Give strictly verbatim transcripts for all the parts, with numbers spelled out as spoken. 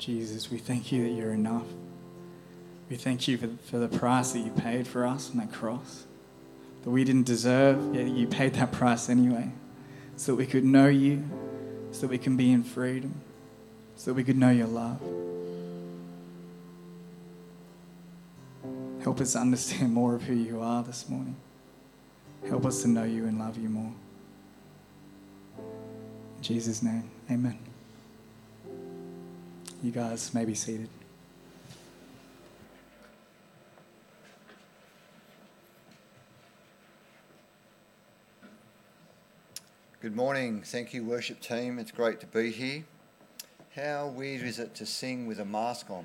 Jesus, we thank you that you're enough. We thank you for, for the price that you paid for us on that cross, that we didn't deserve, yet you paid that price anyway, so that we could know you, so that we can be in freedom, so that we could know your love. Help us understand more of who you are this morning. Help us to know you and love you more. In Jesus' name, amen. You guys may be seated. Good morning. Thank you, worship team. It's great to be here. How weird is it to sing with a mask on?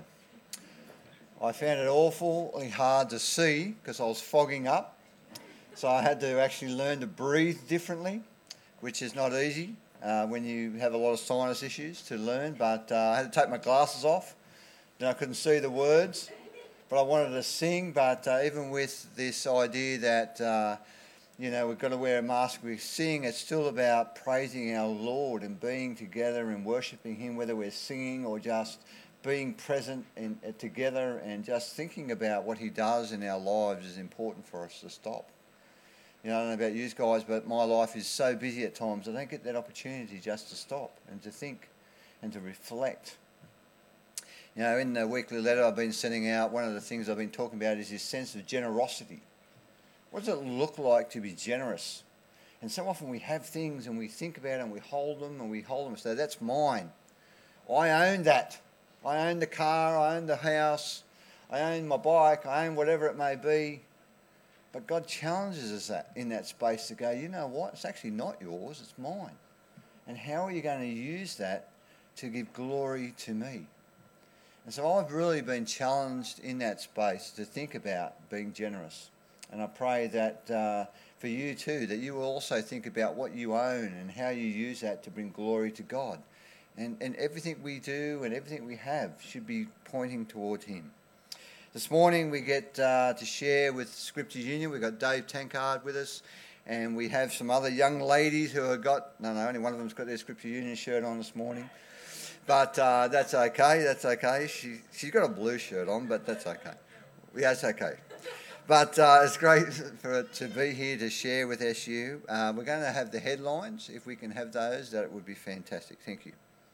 I found it awfully hard to see because I was fogging up. So I had to actually learn to breathe differently, which is not easy uh, when you have a lot of sinus issues to learn. But uh, I had to take my glasses off. Then I couldn't see the words. But I wanted to sing. But uh, even with this idea that, uh, you know, we've got to wear a mask, we sing, it's still about praising our Lord and being together and worshipping Him, whether we're singing or just being present in, uh, together and just thinking about what He does in our lives is important for us to stop. You know, I don't know about you guys, but my life is so busy at times, I don't get that opportunity just to stop and to think and to reflect. You know, in the weekly letter I've been sending out, one of the things I've been talking about is this sense of generosity. What does it look like to be generous? And so often we have things and we think about it and we hold them and we hold them and say, that's mine. I own that. I own the car, I own the house, I own my bike, I own whatever it may be. But God challenges us that in that space to go, you know what, it's actually not yours, it's mine. And how are you going to use that to give glory to me? And so I've really been challenged in that space to think about being generous. And I pray that uh, for you too, that you will also think about what you own and how you use that to bring glory to God. And, and everything we do and everything we have should be pointing towards Him. This morning we get uh, to share with Scripture Union. We've got Dave Tankard with us, and we have some other young ladies who have got, no, no, only one of them's got their Scripture Union shirt on this morning. But uh, that's okay, that's okay. She, she's got a blue shirt on, but that's okay. Yeah, it's okay. But uh, it's great for to be here to share with S U. Uh, we're going to have the headlines. If we can have those, that would be fantastic. Thank you.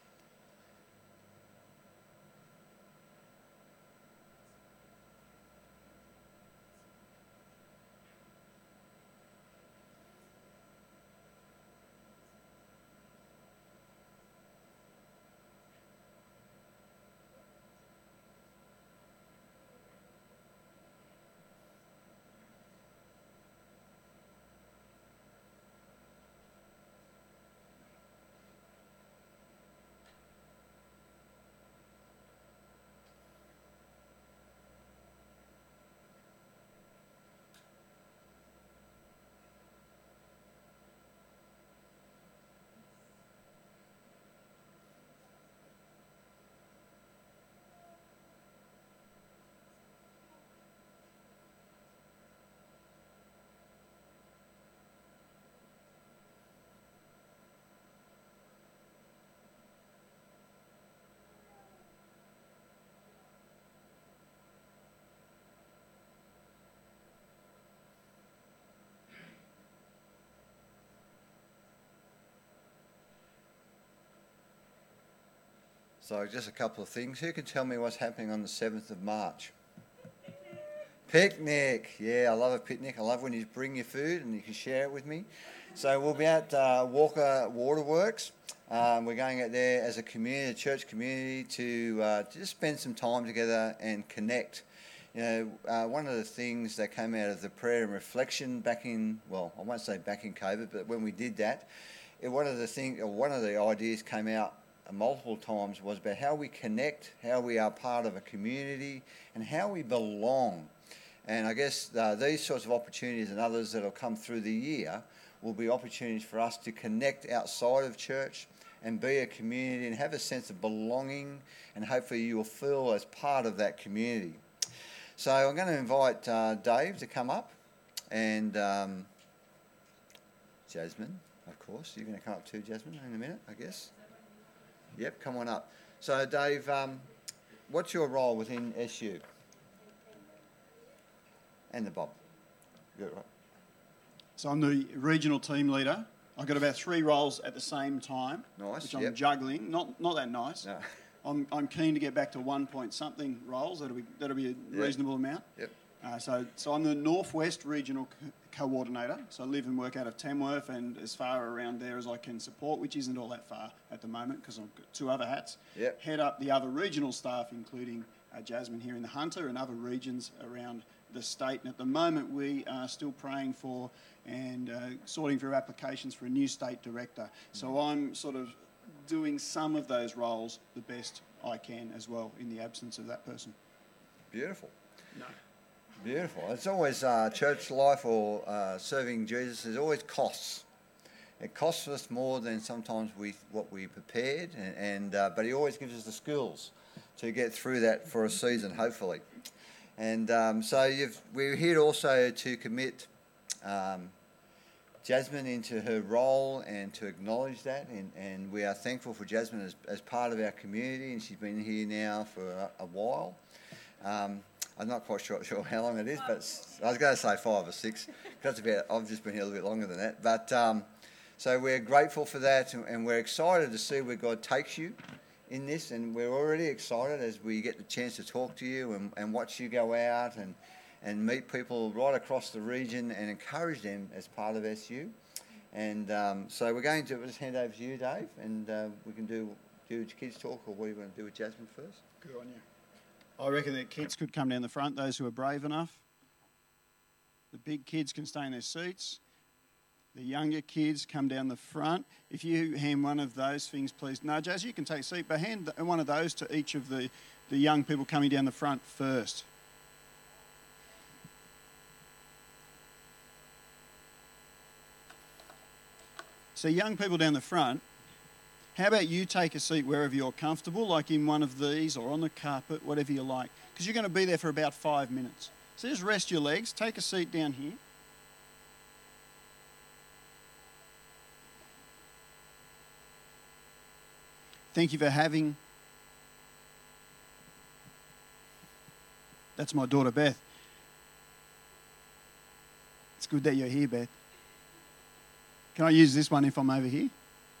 So just a couple of things. Who can tell me what's happening on the seventh of March? Picnic. Yeah, I love a picnic. I love when you bring your food and you can share it with me. So we'll be at uh, Walker Waterworks. Um, we're going out there as a community, a church community, to uh, just spend some time together and connect. You know, uh, one of the things that came out of the prayer and reflection back in, well, I won't say back in COVID, but when we did that, it, one of the thing, or one of the ideas came out multiple times was about how we connect, how we are part of a community, and how we belong. And I guess uh, these sorts of opportunities and others that will come through the year will be opportunities for us to connect outside of church and be a community and have a sense of belonging, and hopefully you will feel as part of that community. So I'm going to invite uh, Dave to come up, and um, Jasmine, of course. You're going to come up too, Jasmine, in a minute, I guess. Yep, come on up. So, Dave, um, what's your role within S U? And the Bob. Good, right. So I'm the regional team leader. I've got about three roles at the same time, Nice, which I'm yep. juggling. Not not that nice. No. I'm I'm keen to get back to one point something roles. That'll be that'll be a reasonable amount. Yep. Uh, so so I'm the Northwest Regional Co- Coordinator. So I live and work out of Tamworth and as far around there as I can support, which isn't all that far at the moment because I've got two other hats. Yep. Head up the other regional staff, including uh, Jasmine here in the Hunter and other regions around the state. And at the moment we are still praying for and uh, sorting through applications for a new state director. So I'm sort of doing some of those roles the best I can as well in the absence of that person. Beautiful. No. Beautiful. It's always uh, church life or uh, serving Jesus. There's always costs. It costs us more than sometimes we what we prepared, and, and uh, but He always gives us the skills to get through that for a season, hopefully. And um, so you've, we're here also to commit um, Jasmine into her role and to acknowledge that, and, and we are thankful for Jasmine as, as part of our community, and she's been here now for a, a while. Um, I'm not quite sure, sure how long it is, but I was going to say five or six. That's about. I've just been here a little bit longer than that. But um, so we're grateful for that, and, and we're excited to see where God takes you in this, and we're already excited as we get the chance to talk to you and, and watch you go out and, and meet people right across the region and encourage them as part of S U. And um, so we're going to just hand over to you, Dave, and uh, we can do do kids talk, or what do you want to do with Jasmine first? Good on you. I reckon that kids could come down the front, those who are brave enough. The big kids can stay in their seats. The younger kids come down the front. If you hand one of those things, please. No, Jazz, you can take a seat, but hand one of those to each of the, the young people coming down the front first. So young people down the front, how about you take a seat wherever you're comfortable, like in one of these or on the carpet, whatever you like, because you're going to be there for about five minutes. So just rest your legs, take a seat down here. Thank you for having... That's my daughter, Beth. It's good that you're here, Beth. Can I use this one if I'm over here?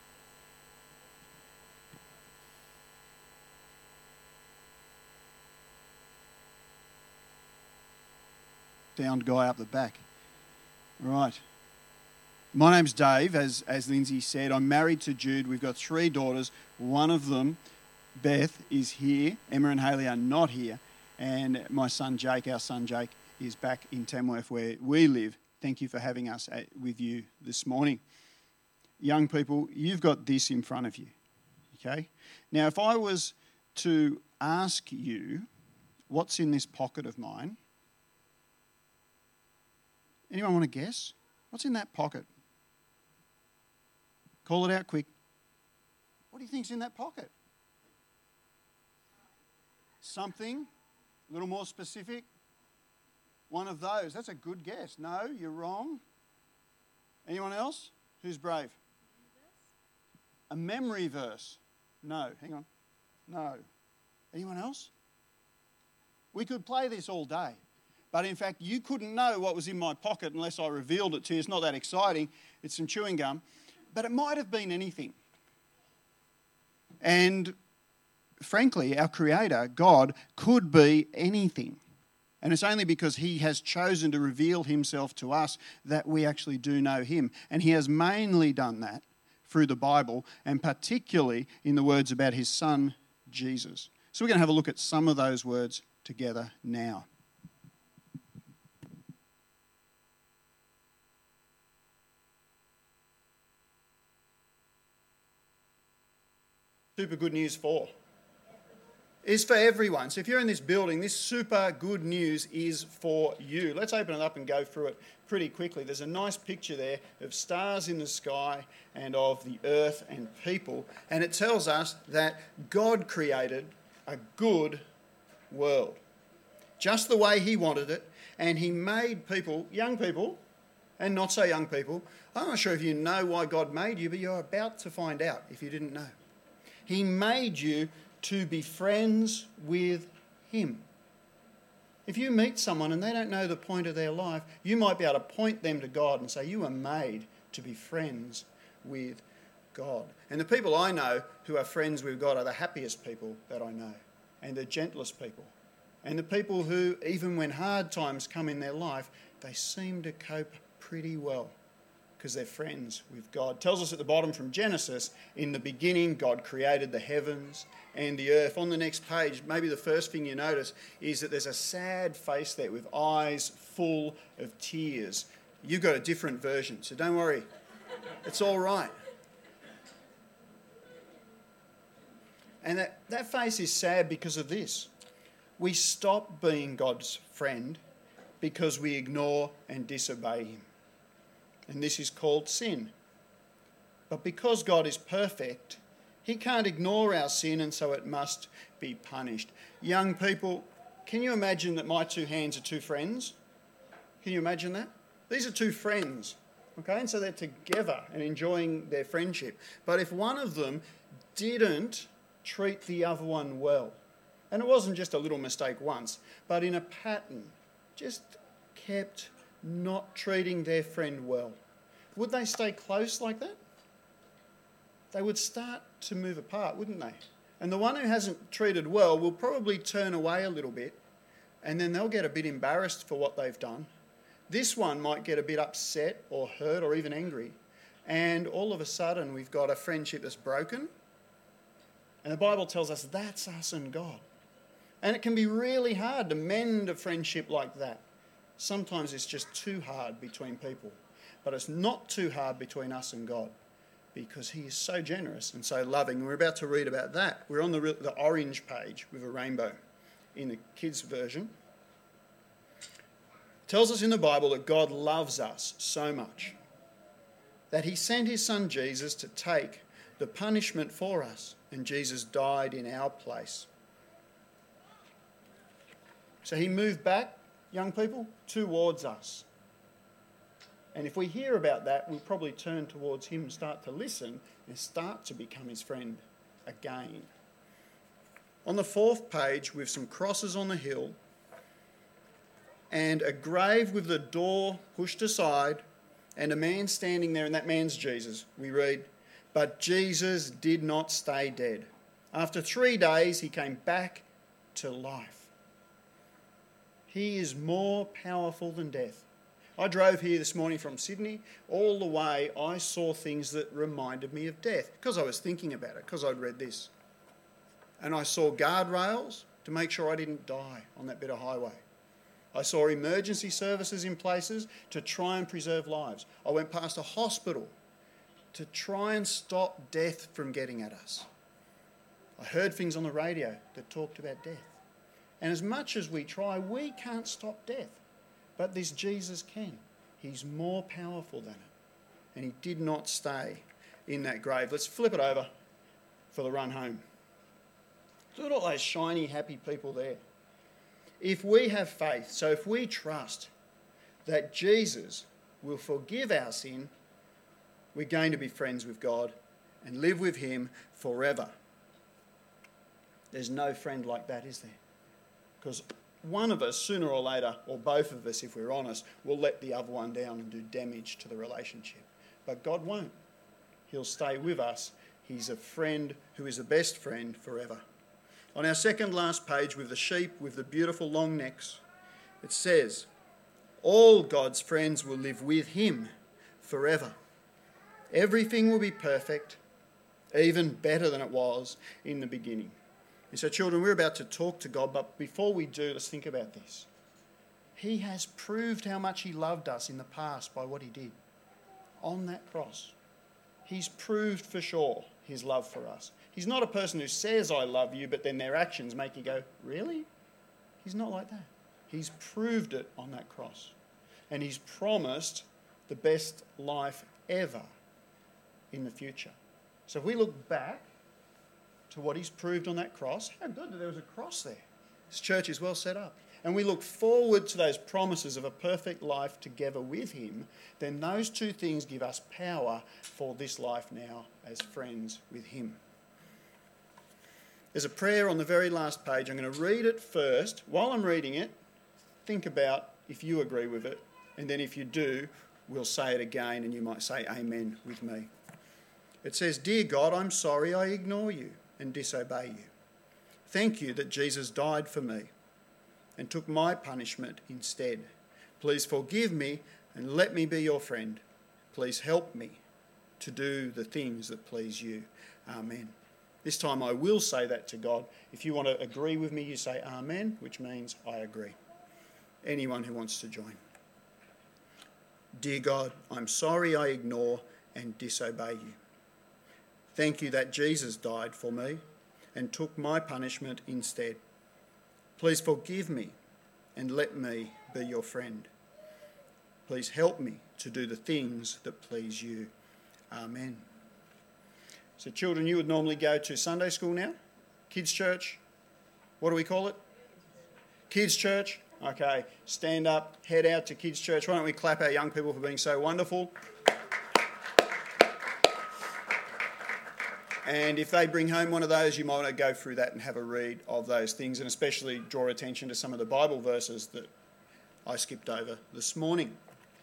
Downed guy up the back. Right. My name's Dave, as, as Lindsay said. I'm married to Jude. We've got three daughters. One of them, Beth, is here. Emma and Hayley are not here. And my son Jake, our son Jake, is back in Tamworth where we live. Thank you for having us at, with you this morning. Young people, you've got this in front of you, okay? Now, if I was to ask you what's in this pocket of mine, anyone want to guess? What's in that pocket? Call it out quick. What do you think's in that pocket? Something a little more specific? One of those. That's a good guess. No, you're wrong. Anyone else? Who's brave? A memory verse. No, hang on. No. Anyone else? We could play this all day. But in fact, you couldn't know what was in my pocket unless I revealed it to you. It's not that exciting. It's some chewing gum. But it might have been anything. And frankly, our Creator, God, could be anything. And it's only because He has chosen to reveal Himself to us that we actually do know Him. And He has mainly done that through the Bible, and particularly in the words about His Son, Jesus. So we're going to have a look at some of those words together now. Super good news for is for everyone. So if you're in this building, this super good news is for you. Let's open it up and go through it pretty quickly. There's a nice picture there of stars in the sky and of the earth and people. And it tells us that God created a good world, just the way He wanted it. And He made people, young people and not so young people. I'm not sure if you know why God made you, but you're about to find out if you didn't know. He made you to be friends with him. If you meet someone and they don't know the point of their life, you might be able to point them to God and say, you were made to be friends with God. And the people I know who are friends with God are the happiest people that I know, and the gentlest people. And the people who, even when hard times come in their life, they seem to cope pretty well because they're friends with God. It tells us at the bottom from Genesis, in the beginning God created the heavens and the earth. On the next page, maybe the first thing you notice is that there's a sad face there with eyes full of tears. You've got a different version, so don't worry. It's all right. And that, that face is sad because of this. We stop being God's friend because we ignore and disobey him. And this is called sin. But because God is perfect, he can't ignore our sin, and so it must be punished. Young people, can you imagine that my two hands are two friends? Can you imagine that? These are two friends, okay? And so they're together and enjoying their friendship. But if one of them didn't treat the other one well, and it wasn't just a little mistake once, but in a pattern, just kept not treating their friend well, would they stay close like that? They would start to move apart, wouldn't they? And the one who hasn't treated well will probably turn away a little bit, and then they'll get a bit embarrassed for what they've done. This one might get a bit upset or hurt or even angry, and all of a sudden we've got a friendship that's broken. And the Bible tells us that's us and God. And it can be really hard to mend a friendship like that. Sometimes it's just too hard between people. But it's not too hard between us and God, because he is so generous and so loving. And we're about to read about that. We're on the, the orange page with a rainbow in the kids' version. It tells us in the Bible that God loves us so much that he sent his son Jesus to take the punishment for us, and Jesus died in our place. So he moved back, young people, towards us. And if we hear about that, we'll probably turn towards him, start to listen, and start to become his friend again. On the fourth page, with some crosses on the hill, and a grave with the door pushed aside, and a man standing there, and that man's Jesus, we read, "But Jesus did not stay dead. After three days, he came back to life." He is more powerful than death. I drove here this morning from Sydney. All the way I saw things that reminded me of death because I was thinking about it, because I'd read this. And I saw guardrails to make sure I didn't die on that bit of highway. I saw emergency services in places to try and preserve lives. I went past a hospital to try and stop death from getting at us. I heard things on the radio that talked about death. And as much as we try, we can't stop death. But this Jesus can. He's more powerful than it. And he did not stay in that grave. Let's flip it over for the run home. Look at all those shiny, happy people there. If we have faith, so if we trust that Jesus will forgive our sin, we're going to be friends with God and live with him forever. There's no friend like that, is there? Because one of us, sooner or later, or both of us, if we're honest, will let the other one down and do damage to the relationship. But God won't. He'll stay with us. He's a friend who is the best friend forever. On our second last page with the sheep with the beautiful long necks, it says, all God's friends will live with him forever. Everything will be perfect, even better than it was in the beginning. And so, children, we're about to talk to God, but before we do, let's think about this. He has proved how much he loved us in the past by what he did on that cross. He's proved for sure his love for us. He's not a person who says, I love you, but then their actions make you go, really? He's not like that. He's proved it on that cross. And he's promised the best life ever in the future. So if we look back to what he's proved on that cross, how good that there was a cross there. This church is well set up. And we look forward to those promises of a perfect life together with him, then those two things give us power for this life now as friends with him. There's a prayer on the very last page. I'm going to read it first. While I'm reading it, think about if you agree with it, and then if you do, we'll say it again and you might say amen with me. It says, "Dear God, I'm sorry I ignore you and disobey you. Thank you that Jesus died for me and took my punishment instead. Please forgive me and let me be your friend. Please help me to do the things that please you. Amen." This time I will say that to God. If you want to agree with me, you say amen, which means I agree. Anyone who wants to join. Dear God, I'm sorry I ignore and disobey you. Thank you that Jesus died for me and took my punishment instead. Please forgive me and let me be your friend. Please help me to do the things that please you. Amen. So children, you would normally go to Sunday school now? Kids' church? What do we call it? Kids' church? Okay, stand up, head out to kids' church. Why don't we clap our young people for being so wonderful? And if they bring home one of those, you might want to go through that and have a read of those things, and especially draw attention to some of the Bible verses that I skipped over this morning.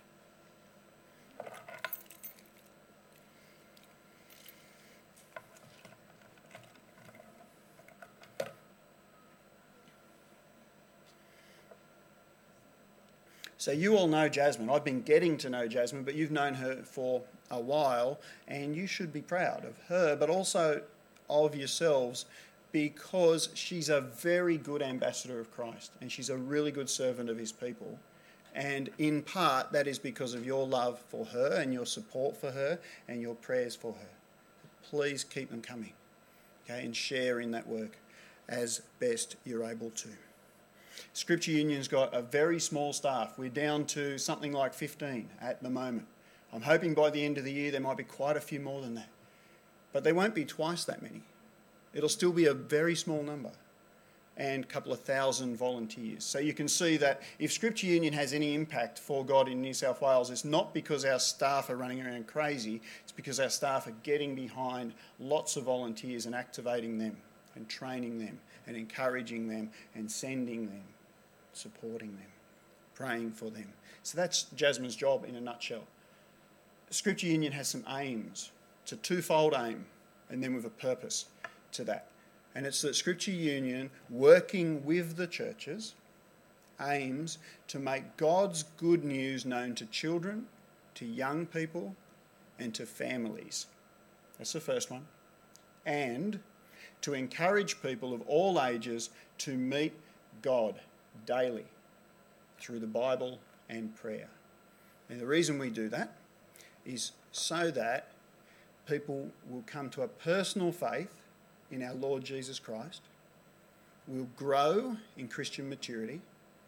So you all know Jasmine. I've been getting to know Jasmine, but you've known her for a while, and you should be proud of her, but also of yourselves, because she's a very good ambassador of Christ, and she's a really good servant of his people. And in part, that is because of your love for her and your support for her and your prayers for her. Please keep them coming, okay, and share in that work as best you're able to. Scripture Union's got a very small staff. We're down to something like fifteen at the moment. I'm hoping by the end of the year there might be quite a few more than that. But there won't be twice that many. It'll still be a very small number and a couple of thousand volunteers. So you can see that if Scripture Union has any impact for God in New South Wales, it's not because our staff are running around crazy. It's because our staff are getting behind lots of volunteers and activating them and training them and encouraging them and sending them, supporting them, praying for them. So that's Jasmine's job in a nutshell. Scripture Union has some aims. It's a twofold aim, and then with a purpose to that. And it's that Scripture Union, working with the churches, aims to make God's good news known to children, to young people, and to families. That's the first one. And to encourage people of all ages to meet God daily through the Bible and prayer. And the reason we do that is so that people will come to a personal faith in our Lord Jesus Christ, will grow in Christian maturity,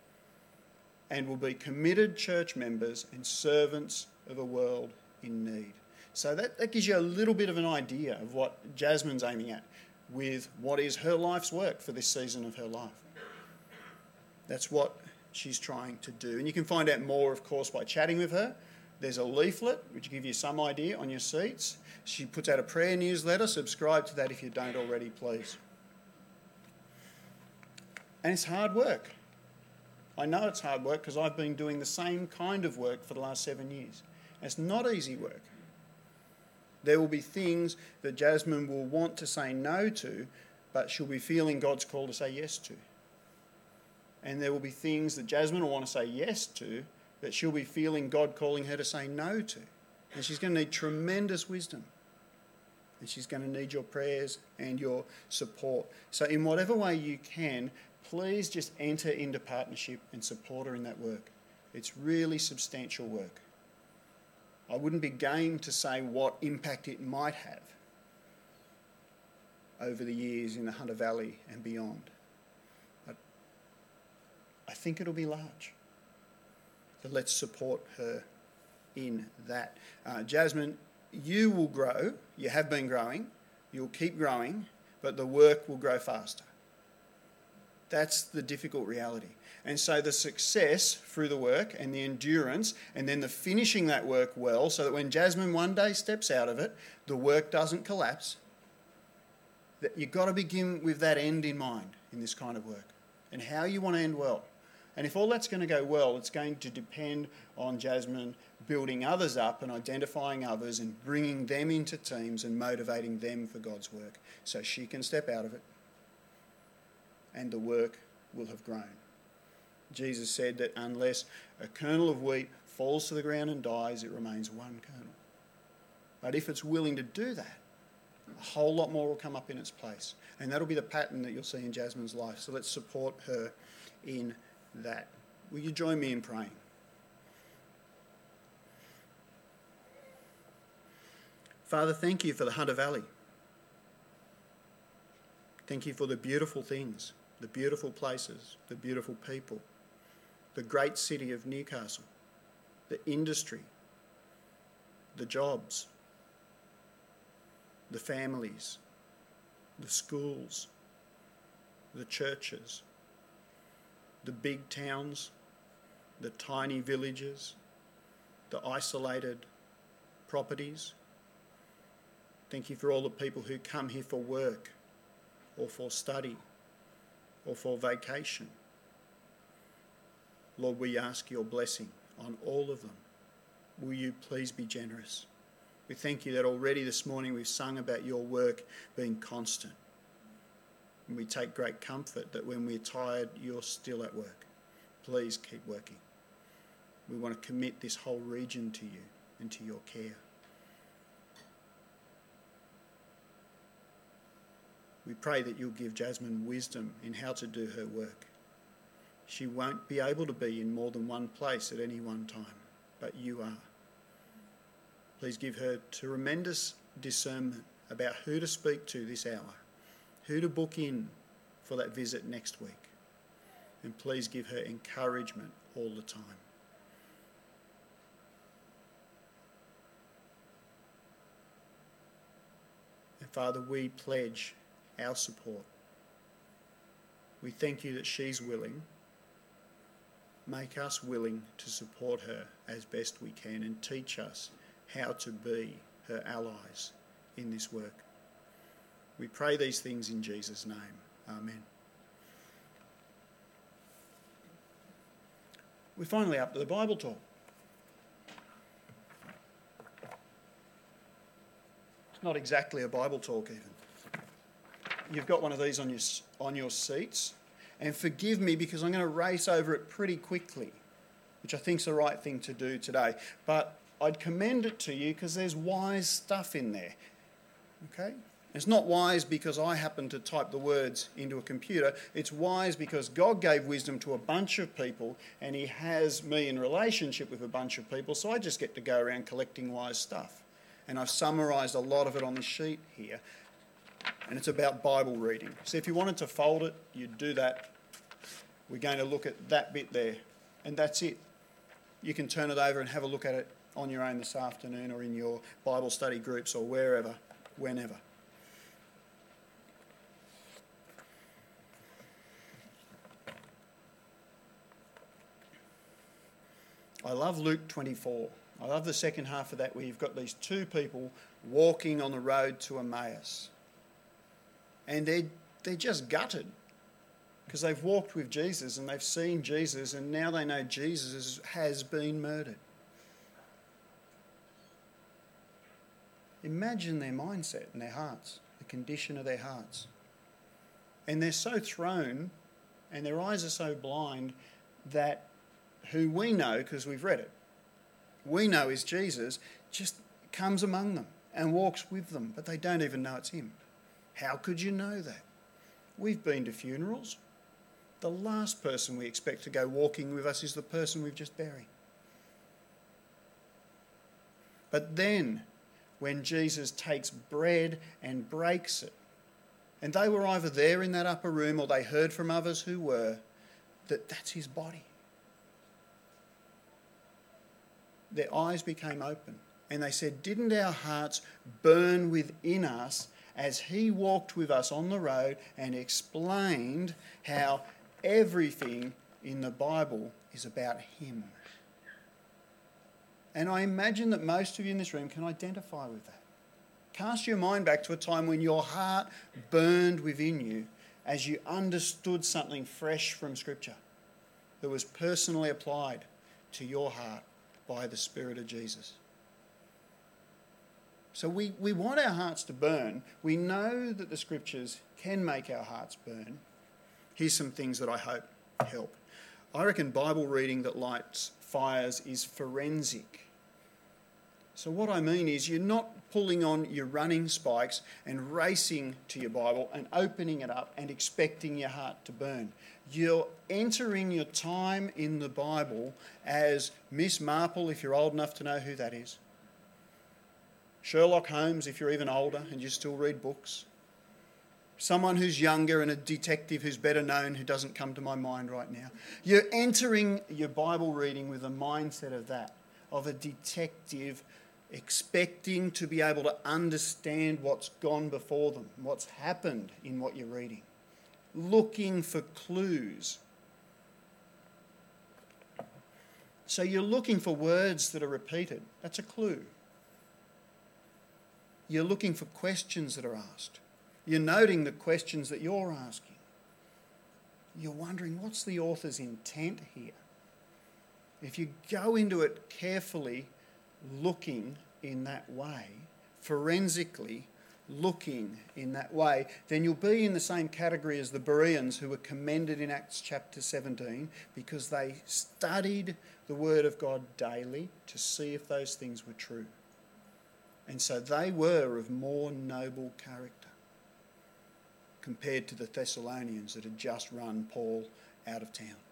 and will be committed church members and servants of a world in need. So that, that gives you a little bit of an idea of what Jasmine's aiming at with what is her life's work for this season of her life. That's what she's trying to do. And you can find out more, of course, by chatting with her. There's a leaflet which gives you some idea on your seats. She puts out a prayer newsletter. Subscribe to that if you don't already, please. And it's hard work. I know it's hard work because I've been doing the same kind of work for the last seven years. And it's not easy work. There will be things that Jasmine will want to say no to, but she'll be feeling God's call to say yes to. And there will be things that Jasmine will want to say yes to that she'll be feeling God calling her to say no to. And she's going to need tremendous wisdom. And she's going to need your prayers and your support. So in whatever way you can, please just enter into partnership and support her in that work. It's really substantial work. I wouldn't be game to say what impact it might have over the years in the Hunter Valley and beyond. But I think it'll be large. So let's support her in that. Uh, Jasmine, you will grow. You have been growing. You'll keep growing, but the work will grow faster. That's the difficult reality. And so the success through the work and the endurance and then the finishing that work well so that when Jasmine one day steps out of it, the work doesn't collapse that you've got to begin with that end in mind in this kind of work and how you want to end well. And if all that's going to go well, it's going to depend on Jasmine building others up and identifying others and bringing them into teams and motivating them for God's work so she can step out of it and the work will have grown. Jesus said that unless a kernel of wheat falls to the ground and dies, it remains one kernel. But if it's willing to do that, a whole lot more will come up in its place. And that'll be the pattern that you'll see in Jasmine's life. So let's support her in that. Will you join me in praying? Father, thank you for the Hunter Valley. Thank you for the beautiful things, the beautiful places, the beautiful people, the great city of Newcastle, the industry, the jobs, the families, the schools, the churches, the big towns, the tiny villages, the isolated properties. Thank you for all the people who come here for work or for study or for vacation. Lord, we ask your blessing on all of them. Will you please be generous? We thank you that already this morning we've sung about your work being constant. And we take great comfort that when we're tired, you're still at work. Please keep working. We want to commit this whole region to you and to your care. We pray that you'll give Jasmine wisdom in how to do her work. She won't be able to be in more than one place at any one time, but you are. Please give her tremendous discernment about who to speak to this hour, who to book in for that visit next week. And please give her encouragement all the time. And Father, we pledge our support. We thank you that she's willing. Make us willing to support her as best we can and teach us how to be her allies in this work. We pray these things in Jesus' name. Amen. We're finally up to the Bible talk. It's not exactly a Bible talk even. You've got one of these on your, on your seats. And forgive me because I'm going to race over it pretty quickly, which I think is the right thing to do today. But I'd commend it to you because there's wise stuff in there. Okay? It's not wise because I happen to type the words into a computer. It's wise because God gave wisdom to a bunch of people and he has me in relationship with a bunch of people, so I just get to go around collecting wise stuff. And I've summarised a lot of it on the sheet here. And it's about Bible reading. So if you wanted to fold it, you'd do that. We're going to look at that bit there. And that's it. You can turn it over and have a look at it on your own this afternoon or in your Bible study groups or wherever, whenever. I love Luke twenty-four. I love the second half of that where you've got these two people walking on the road to Emmaus. And they're, they're just gutted because they've walked with Jesus and they've seen Jesus and now they know Jesus has been murdered. Imagine their mindset and their hearts, the condition of their hearts. And they're so thrown and their eyes are so blind that who we know, because we've read it, we know is Jesus, just comes among them and walks with them, but they don't even know it's him. How could you know that? We've been to funerals. The last person we expect to go walking with us is the person we've just buried. But then, when Jesus takes bread and breaks it, and they were either there in that upper room or they heard from others who were, that that's his body. Their eyes became open and they said, didn't our hearts burn within us as he walked with us on the road and explained how everything in the Bible is about him? And I imagine that most of you in this room can identify with that. Cast your mind back to a time when your heart burned within you as you understood something fresh from Scripture that was personally applied to your heart by the Spirit of Jesus. So we, we want our hearts to burn. We know that the Scriptures can make our hearts burn. Here's some things that I hope help. I reckon Bible reading that lights fires is forensic. So what I mean is you're not pulling on your running spikes and racing to your Bible and opening it up and expecting your heart to burn. You're entering your time in the Bible as Miss Marple, if you're old enough to know who that is. Sherlock Holmes, if you're even older and you still read books. Someone who's younger and a detective who's better known who doesn't come to my mind right now. You're entering your Bible reading with a mindset of that, of a detective expecting to be able to understand what's gone before them, what's happened in what you're reading, looking for clues. So you're looking for words that are repeated. That's a clue. You're looking for questions that are asked. You're noting the questions that you're asking. You're wondering, what's the author's intent here? If you go into it carefully, looking in that way, forensically looking in that way, then you'll be in the same category as the Bereans who were commended in Acts chapter seventeen because they studied the Word of God daily to see if those things were true. And so they were of more noble character compared to the Thessalonians that had just run Paul out of town.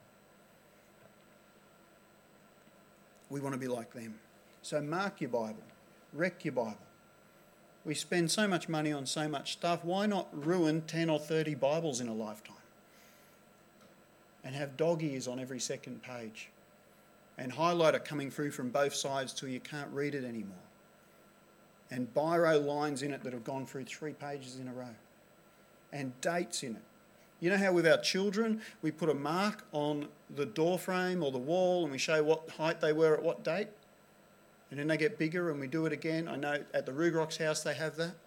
We want to be like them. So mark your Bible, wreck your Bible. We spend so much money on so much stuff. Why not ruin ten or thirty Bibles in a lifetime? And have dog ears on every second page. And highlighter coming through from both sides till you can't read it anymore. And biro lines in it that have gone through three pages in a row. And dates in it. You know how with our children, we put a mark on the door frame or the wall and we show what height they were at what date? And then they get bigger and we do it again. I know at the Rugrock's house they have that.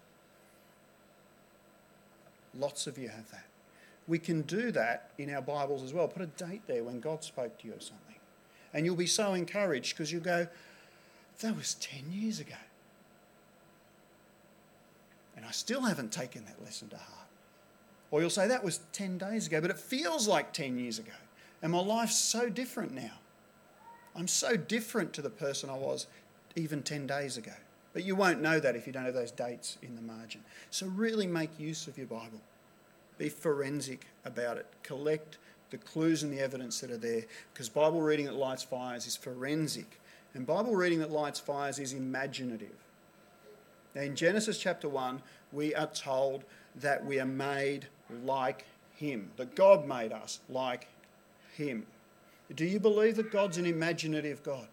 Lots of you have that. We can do that in our Bibles as well. Put a date there when God spoke to you or something. And you'll be so encouraged because you'll go, that was ten years ago. And I still haven't taken that lesson to heart. Or you'll say, that was ten days ago, but it feels like ten years ago. And my life's so different now. I'm so different to the person I was even ten days ago. But you won't know that if you don't have those dates in the margin. So really make use of your Bible. Be forensic about it. Collect the clues and the evidence that are there. Because Bible reading that lights fires is forensic. And Bible reading that lights fires is imaginative. Now in Genesis chapter one, we are told that we are made like him. That God made us like him. Do you believe that God's an imaginative God?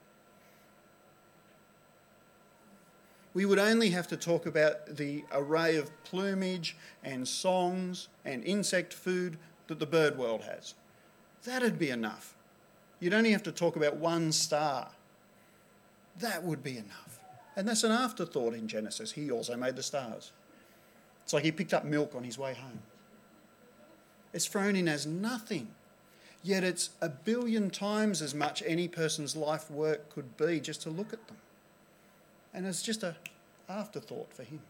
We would only have to talk about the array of plumage and songs and insect food that the bird world has. That'd be enough. You'd only have to talk about one star. That would be enough. And that's an afterthought in Genesis. He also made the stars. It's like he picked up milk on his way home. It's thrown in as nothing. Yet it's a billion times as much any person's life work could be just to look at them. And it's just an afterthought for him.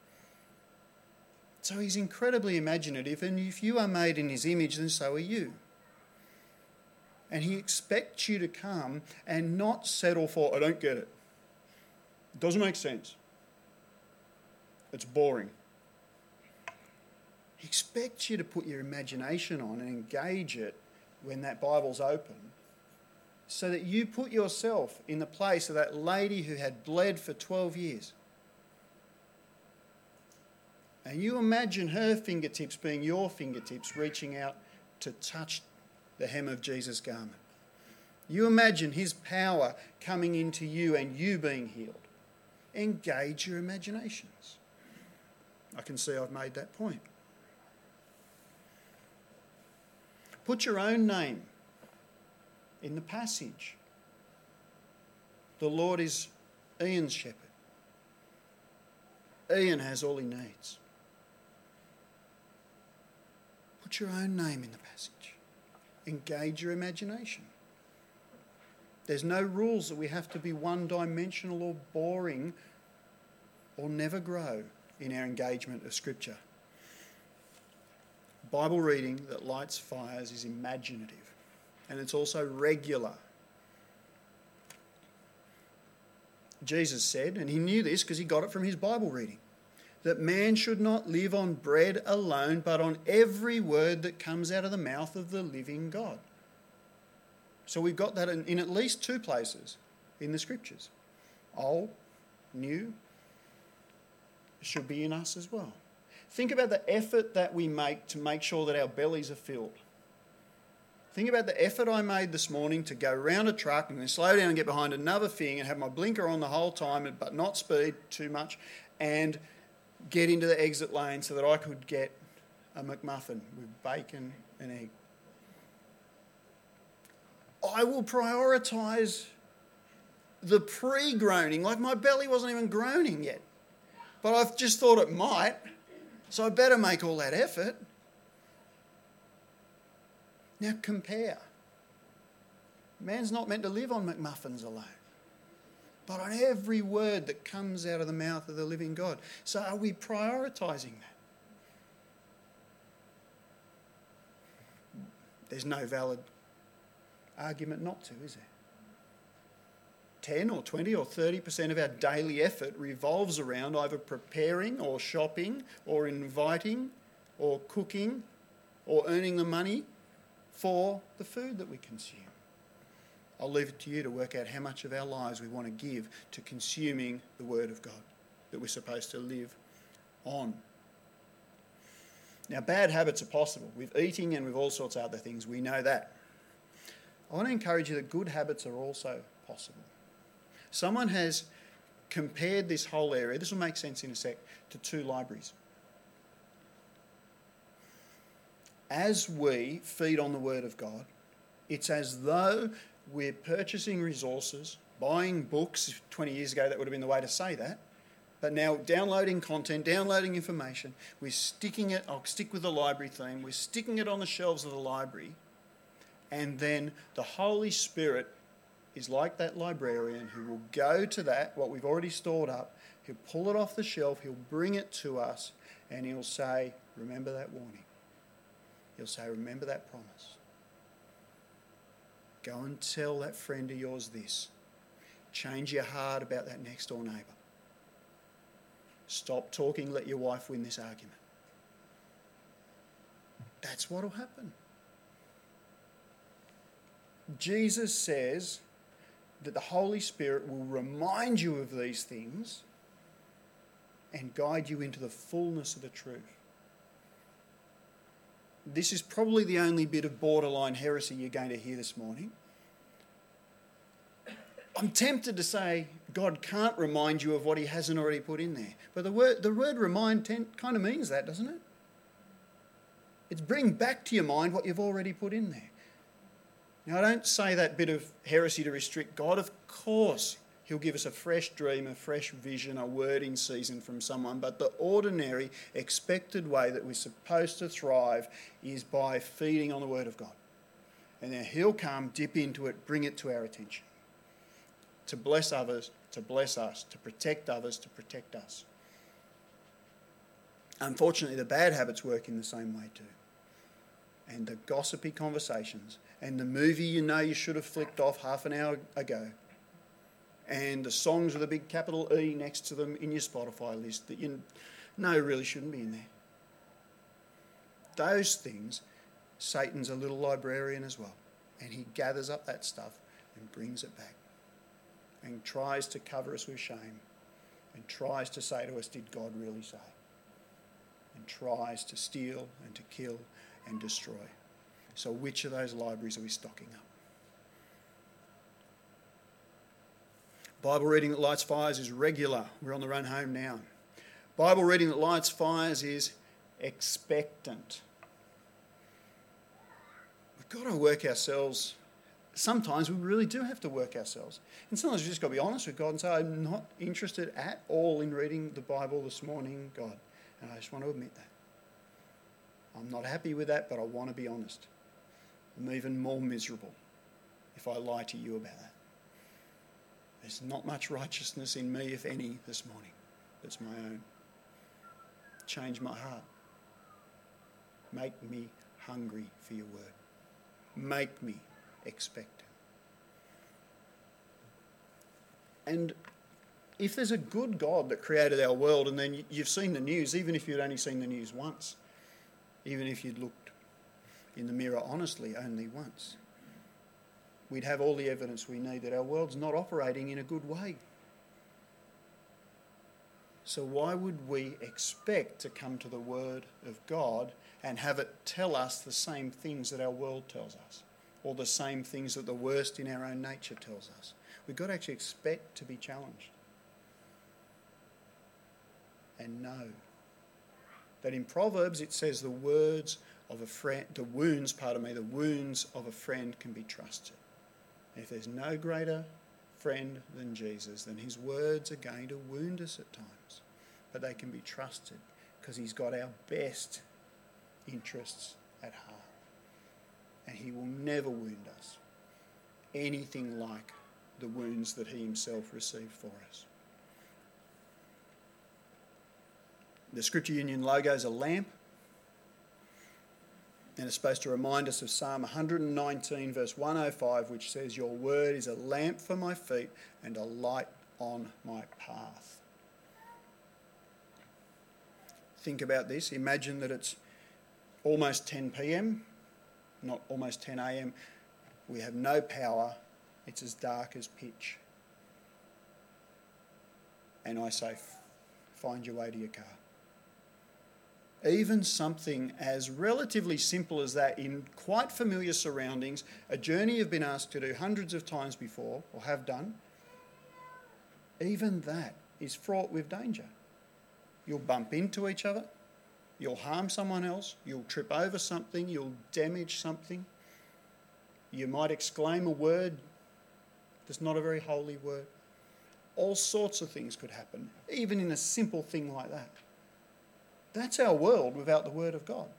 So he's incredibly imaginative, and if you are made in his image, then so are you. And he expects you to come and not settle for, I don't get it. It doesn't make sense. It's boring. He expects you to put your imagination on and engage it when that Bible's open, so that you put yourself in the place of that lady who had bled for twelve years. And you imagine her fingertips being your fingertips reaching out to touch the hem of Jesus' garment. You imagine his power coming into you and you being healed. Engage your imaginations. I can see I've made that point. Put your own name in the passage. The Lord is Ian's shepherd. Ian has all he needs. Put your own name in the passage. Engage your imagination. There's no rules that we have to be one-dimensional or boring or never grow in our engagement of Scripture. Bible reading that lights fires is imaginative, and it's also regular. Jesus said, and he knew this because he got it from his Bible reading, that man should not live on bread alone, but on every word that comes out of the mouth of the living God. So we've got that in, in at least two places in the Scriptures. Old, new, should be in us as well. Think about the effort that we make to make sure that our bellies are filled. Think about the effort I made this morning to go around a truck and then slow down and get behind another thing and have my blinker on the whole time, but not speed too much, and get into the exit lane so that I could get a McMuffin with bacon and egg. I will prioritise the pre-groaning, like my belly wasn't even groaning yet. But I've just thought it might, so I better make all that effort. Now compare. Man's not meant to live on McMuffins alone, but on every word that comes out of the mouth of the living God. So are we prioritising that? There's no valid argument not to, is there? ten or twenty or thirty percent of our daily effort revolves around either preparing or shopping or inviting or cooking or earning the money for the food that we consume. I'll leave it to you to work out how much of our lives we want to give to consuming the Word of God that we're supposed to live on. Now, bad habits are possible with eating and with all sorts of other things. We know that. I want to encourage you that good habits are also possible. Someone has compared this whole area, this will make sense in a sec, to two libraries. As we feed on the Word of God, it's as though we're purchasing resources, buying books. twenty years ago, that would have been the way to say that. But now downloading content, downloading information, we're sticking it, I'll stick with the library theme, we're sticking it on the shelves of the library, and then the Holy Spirit is like that librarian who will go to that, what we've already stored up, he'll pull it off the shelf, he'll bring it to us, and he'll say, remember that warning. He'll say, remember that promise. Go and tell that friend of yours this. Change your heart about that next door neighbour. Stop talking, let your wife win this argument. That's what will happen. Jesus says that the Holy Spirit will remind you of these things and guide you into the fullness of the truth. This is probably the only bit of borderline heresy you're going to hear this morning. I'm tempted to say God can't remind you of what he hasn't already put in there. But the word, the word remind tent, kind of means that, doesn't it? It's bring back to your mind what you've already put in there. Now, I don't say that bit of heresy to restrict God. Of course, he'll give us a fresh dream, a fresh vision, a word in season from someone. But the ordinary, expected way that we're supposed to thrive is by feeding on the Word of God. And then he'll come, dip into it, bring it to our attention. To bless others, to bless us, to protect others, to protect us. Unfortunately, the bad habits work in the same way too. And the gossipy conversations, and the movie you know you should have flicked off half an hour ago, and the songs with a big capital E next to them in your Spotify list that you know really shouldn't be in there. Those things, Satan's a little librarian as well, and he gathers up that stuff and brings it back and tries to cover us with shame and tries to say to us, did God really say? And tries to steal and to kill and destroy. So which of those libraries are we stocking up? Bible reading that lights fires is regular. We're on the run home now. Bible reading that lights fires is expectant. We've got to work ourselves sometimes we really do have to work ourselves. And sometimes we've just got to be honest with God and say, I'm not interested at all in reading the Bible this morning, God. And I just want to admit that. I'm not happy with that, but I want to be honest. I'm even more miserable if I lie to you about that. There's not much righteousness in me, if any, this morning. That's my own. Change my heart. Make me hungry for your word. Make me expectant. And if there's a good God that created our world, and then you've seen the news, even if you'd only seen the news once, even if you'd looked in the mirror honestly only once, we'd have all the evidence we need that our world's not operating in a good way. So why would we expect to come to the Word of God and have it tell us the same things that our world tells us, or the same things that the worst in our own nature tells us? We've got to actually expect to be challenged and know that in Proverbs it says the words of a friend, the wounds, pardon me, the wounds of a friend can be trusted. And if there's no greater friend than Jesus, then his words are going to wound us at times. But they can be trusted because he's got our best interests at heart. And he will never wound us anything like the wounds that he himself received for us. The Scripture Union logo is a lamp, and it's supposed to remind us of Psalm one nineteen, verse one oh five, which says, "Your word is a lamp for my feet and a light on my path." Think about this. Imagine that it's almost ten p.m, not almost ten a.m. We have no power. It's as dark as pitch. And I say, find your way to your car. Even something as relatively simple as that, in quite familiar surroundings, a journey you've been asked to do hundreds of times before, or have done, even that is fraught with danger. You'll bump into each other, you'll harm someone else, you'll trip over something, you'll damage something. You might exclaim a word that's not a very holy word. All sorts of things could happen, even in a simple thing like that. That's our world without the Word of God.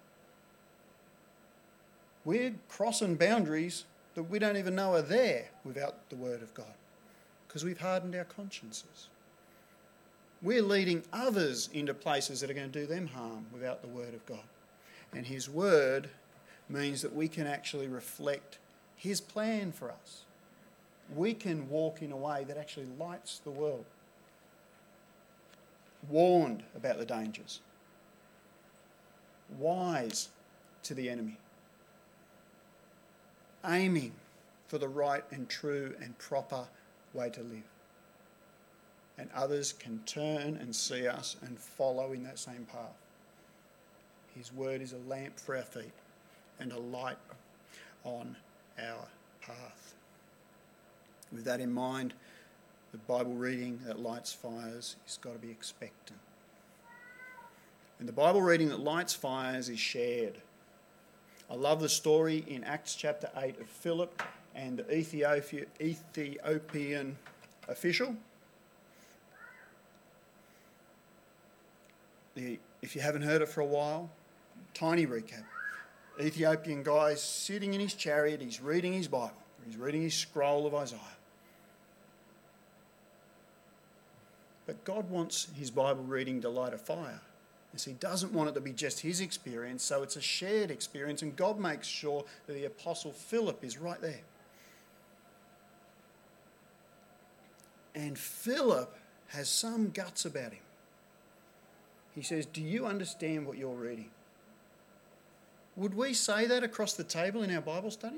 We're crossing boundaries that we don't even know are there without the Word of God, because we've hardened our consciences. We're leading others into places that are going to do them harm without the Word of God. And His Word means that we can actually reflect His plan for us. We can walk in a way that actually lights the world. Warned about the dangers. Wise to the enemy. Aiming for the right and true and proper way to live. And others can turn and see us and follow in that same path. His word is a lamp for our feet and a light on our path. With that in mind, the Bible reading that lights fires has got to be expectant. And the Bible reading that lights fires is shared. I love the story in Acts chapter eight of Philip and the Ethiopia, Ethiopian official. The, if you haven't heard it for a while, tiny recap. Ethiopian guy sitting in his chariot, he's reading his Bible. He's reading his scroll of Isaiah. But God wants his Bible reading to light a fire. He doesn't want it to be just his experience, so it's a shared experience, and God makes sure that the Apostle Philip is right there. And Philip has some guts about him. He says, "Do you understand what you're reading?" Would we say that across the table in our Bible study?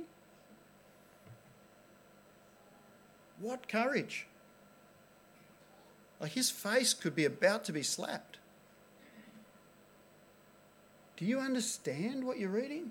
What courage! Like, his face could be about to be slapped. Do you understand what you're reading?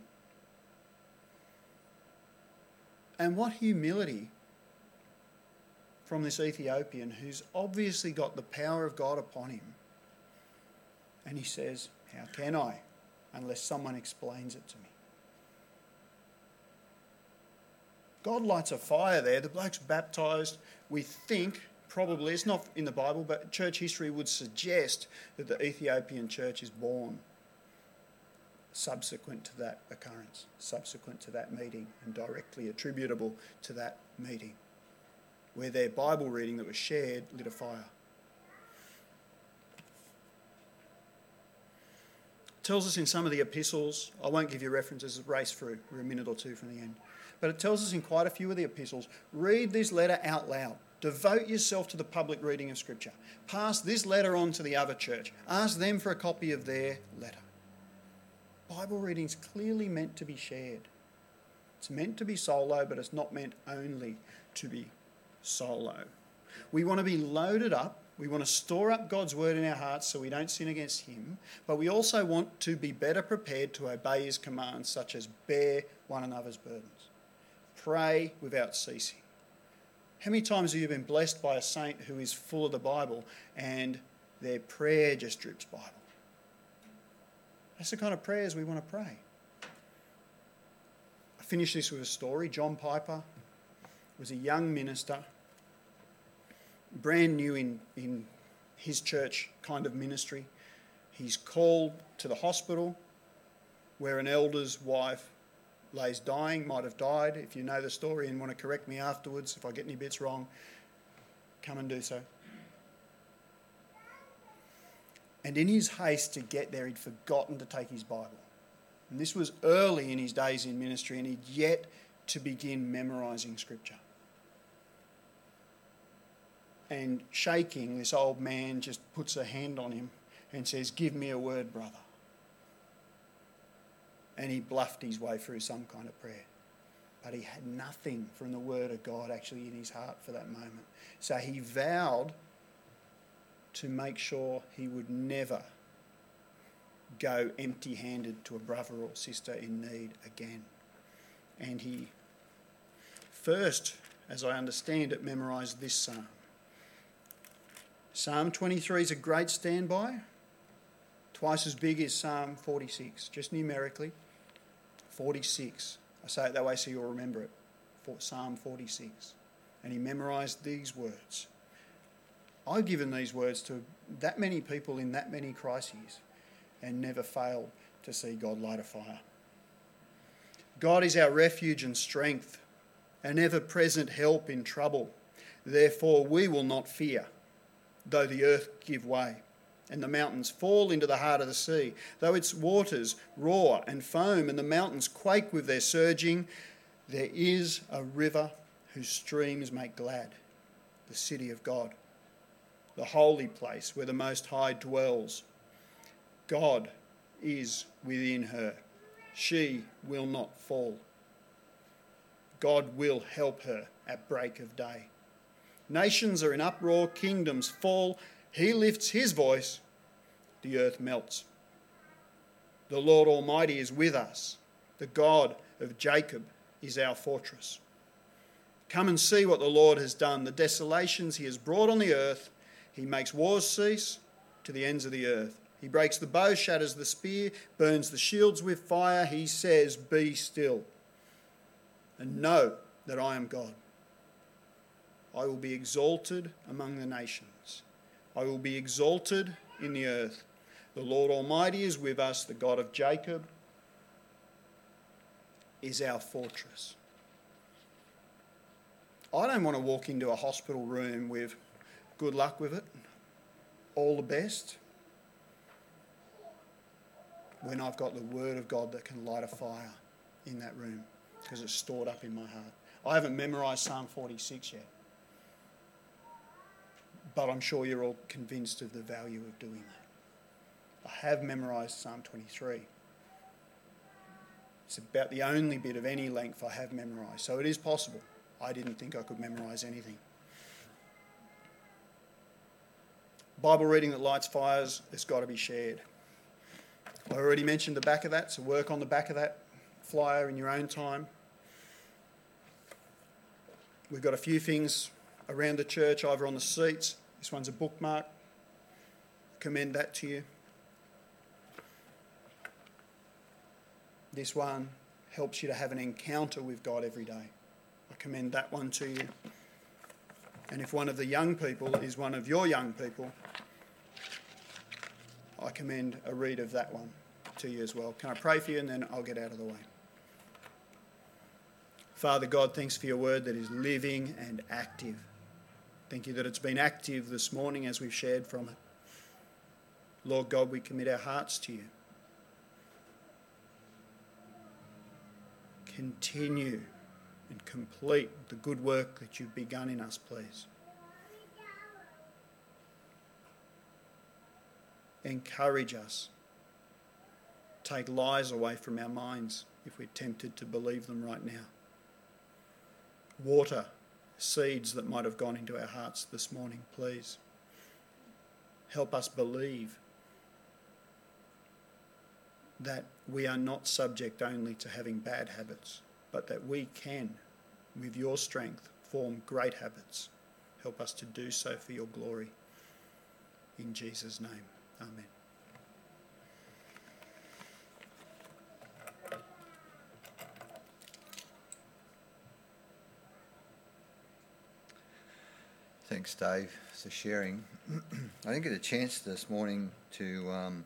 And what humility from this Ethiopian who's obviously got the power of God upon him. And he says, "How can I, unless someone explains it to me?" God lights a fire there. The bloke's baptised. We think, probably, it's not in the Bible, but church history would suggest that the Ethiopian church is born subsequent to that occurrence, subsequent to that meeting, and directly attributable to that meeting, where their Bible reading that was shared lit a fire. It tells us in some of the epistles, I won't give you references, race through, we're a minute or two from the end, but it tells us in quite a few of the epistles, read this letter out loud. Devote yourself to the public reading of Scripture. Pass this letter on to the other church. Ask them for a copy of their letter. Bible reading's clearly meant to be shared. It's meant to be solo, but it's not meant only to be solo. We want to be loaded up. We want to store up God's word in our hearts so we don't sin against him. But we also want to be better prepared to obey his commands, such as bear one another's burdens. Pray without ceasing. How many times have you been blessed by a saint who is full of the Bible and their prayer just drips Bible? That's the kind of prayers we want to pray. I finish this with a story. John Piper was a young minister, brand new in, in his church kind of ministry. He's called to the hospital where an elder's wife lays dying, might have died. If you know the story and want to correct me afterwards, if I get any bits wrong, come and do so. And in his haste to get there, he'd forgotten to take his Bible. And this was early in his days in ministry, and he'd yet to begin memorising Scripture. And shaking, this old man just puts a hand on him and says, "Give me a word, brother." And he bluffed his way through some kind of prayer. But he had nothing from the word of God actually in his heart for that moment. So he vowed to make sure he would never go empty-handed to a brother or sister in need again. And he first, as I understand it, memorised this psalm. Psalm twenty-three is a great standby, twice as big as Psalm forty-six, just numerically. forty-six. I say it that way so you'll remember it. For Psalm forty-six. And he memorised these words. I've given these words to that many people in that many crises and never failed to see God light a fire. God is our refuge and strength, an ever-present help in trouble. Therefore we will not fear, though the earth give way and the mountains fall into the heart of the sea, though its waters roar and foam and the mountains quake with their surging. There is a river whose streams make glad the city of God, the holy place where the Most High dwells. God is within her. She will not fall. God will help her at break of day. Nations are in uproar, kingdoms fall. He lifts his voice, the earth melts. The Lord Almighty is with us. The God of Jacob is our fortress. Come and see what the Lord has done, the desolations he has brought on the earth. He makes wars cease to the ends of the earth. He breaks the bow, shatters the spear, burns the shields with fire. He says, "Be still, and know that I am God. I will be exalted among the nations. I will be exalted in the earth. The Lord Almighty is with us. The God of Jacob is our fortress." I don't want to walk into a hospital room with good luck with it, all the best, when I've got the word of God that can light a fire in that room because it's stored up in my heart. I haven't memorised Psalm forty-six yet, but I'm sure you're all convinced of the value of doing that. I have memorised Psalm twenty-three. It's about the only bit of any length I have memorised, so it is possible. I didn't think I could memorise anything. Bible reading that lights fires has got to be shared. I already mentioned the back of that, so work on the back of that flyer in your own time. We've got a few things around the church, either on the seats. This one's a bookmark. Commend that to you. This one helps you to have an encounter with God every day. I commend that one to you. And if one of the young people is one of your young people, I commend a read of that one to you as well. Can I pray for you, and then I'll get out of the way. Father God, thanks for your word that is living and active. Thank you that it's been active this morning as we've shared from it. Lord God, we commit our hearts to you. Continue and complete the good work that you've begun in us, please. Encourage us. Take lies away from our minds if we're tempted to believe them right now. Water seeds that might have gone into our hearts this morning, please. Help us believe that we are not subject only to having bad habits, but that we can, with your strength, form great habits. Help us to do so for your glory. In Jesus' name, amen. Thanks, Dave, for sharing. I didn't get a chance this morning to um,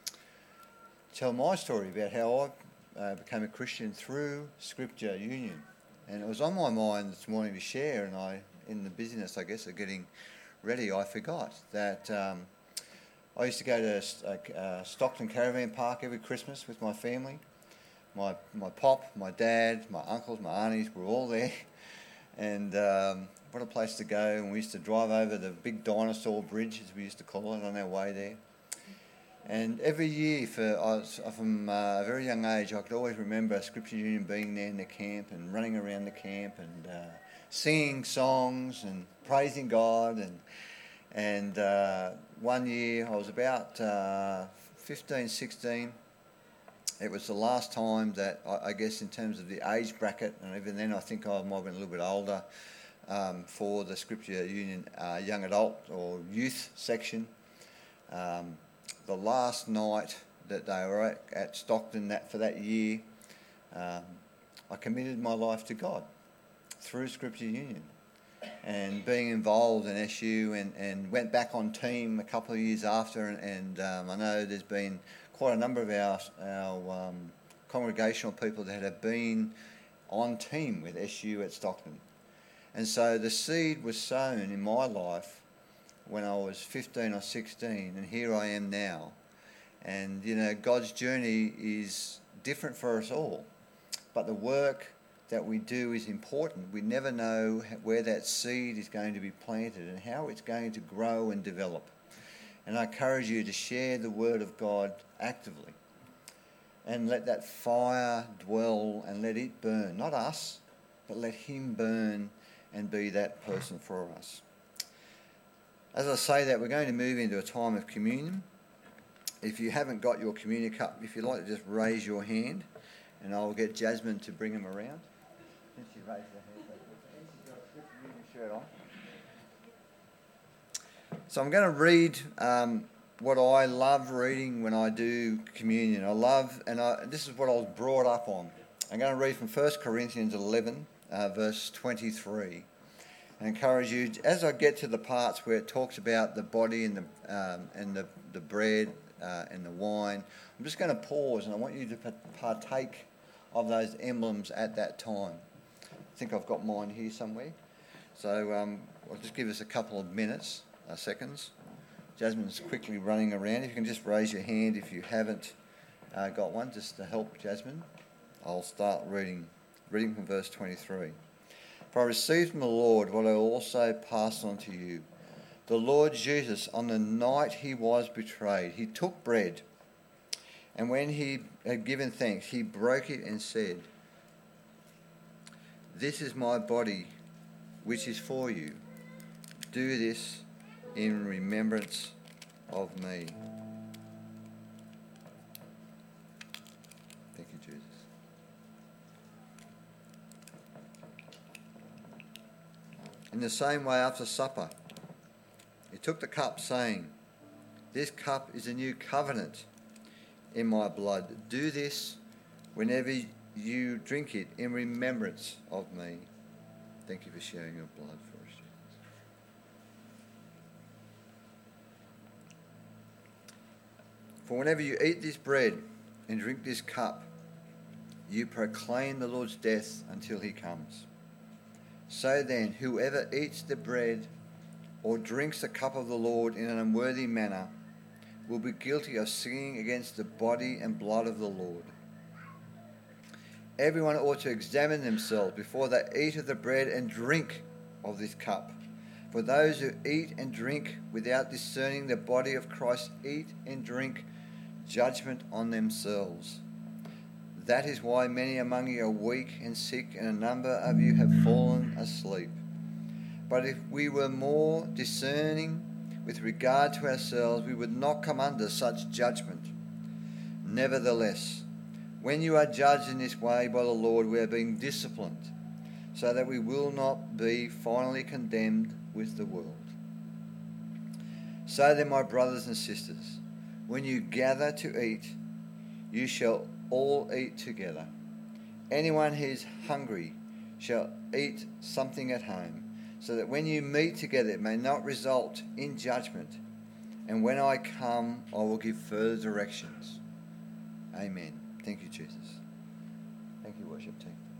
tell my story about how I uh, became a Christian through Scripture Union. And it was on my mind this morning to share, and I, in the busyness, I guess, of getting ready, I forgot that um, I used to go to uh, Stockton Caravan Park every Christmas with my family. My my pop, my dad, my uncles, my aunties were all there. And um, what a place to go. And we used to drive over the big dinosaur bridge, as we used to call it, on our way there. And every year, for I was, from uh, a very young age, I could always remember Scripture Union being there in the camp and running around the camp and uh, singing songs and praising God. And and uh, one year, I was about uh, fifteen, sixteen. It was the last time that, I, I guess, in terms of the age bracket, and even then I think I might have been a little bit older, um, for the Scripture Union uh, young adult or youth section. Um, the last night that they were at, at Stockton that for that year, um, I committed my life to God through Scripture Union and being involved in S U, and, and went back on team a couple of years after, and, and um, I know there's been quite a number of our, our um, congregational people that have been on team with S U at Stockton. And so the seed was sown in my life when I was fifteen or sixteen, and here I am now. And, you know, God's journey is different for us all, but the work that we do is important. We never know where that seed is going to be planted and how it's going to grow and develop. And I encourage you to share the Word of God actively and let that fire dwell and let it burn. Not us, but let Him burn and be that person for us. As I say that, we're going to move into a time of communion. If you haven't got your communion cup, if you'd like to just raise your hand, and I'll get Jasmine to bring them around. Since she raised her hand, she's got a communion shirt on. So I'm going to read um, what I love reading when I do communion. I love, and I, this is what I was brought up on. I'm going to read from First Corinthians eleven, uh, verse twenty-three. I encourage you, as I get to the parts where it talks about the body and the um, and the, the bread uh, and the wine, I'm just going to pause, and I want you to partake of those emblems at that time. I think I've got mine here somewhere. So um, I'll just give us a couple of minutes. Uh, seconds. Jasmine's quickly running around. If you can just raise your hand if you haven't uh, got one, just to help Jasmine. I'll start reading, reading from verse twenty-three. For I received from the Lord what I also passed on to you. The Lord Jesus, on the night he was betrayed, he took bread, and when he had given thanks, he broke it and said, "This is my body, which is for you. Do this in remembrance of me." Thank you, Jesus. In the same way, after supper, he took the cup, saying, "This cup is a new covenant in my blood. Do this whenever you drink it in remembrance of me. Thank you for sharing your blood for us, Jesus. For whenever you eat this bread and drink this cup, you proclaim the Lord's death until he comes. So then, whoever eats the bread or drinks the cup of the Lord in an unworthy manner will be guilty of sinning against the body and blood of the Lord. Everyone ought to examine themselves before they eat of the bread and drink of this cup. For those who eat and drink without discerning the body of Christ eat and drink judgment on themselves. That is why many among you are weak and sick, and a number of you have fallen asleep. But if we were more discerning with regard to ourselves, we would not come under such judgment. Nevertheless, when you are judged in this way by the Lord, we are being disciplined, so that we will not be finally condemned with the world. So then, my brothers and sisters, when you gather to eat, you shall all eat together. Anyone who is hungry shall eat something at home, so that when you meet together it may not result in judgment. And when I come, I will give further directions. Amen. Thank you, Jesus. Thank you, worship team.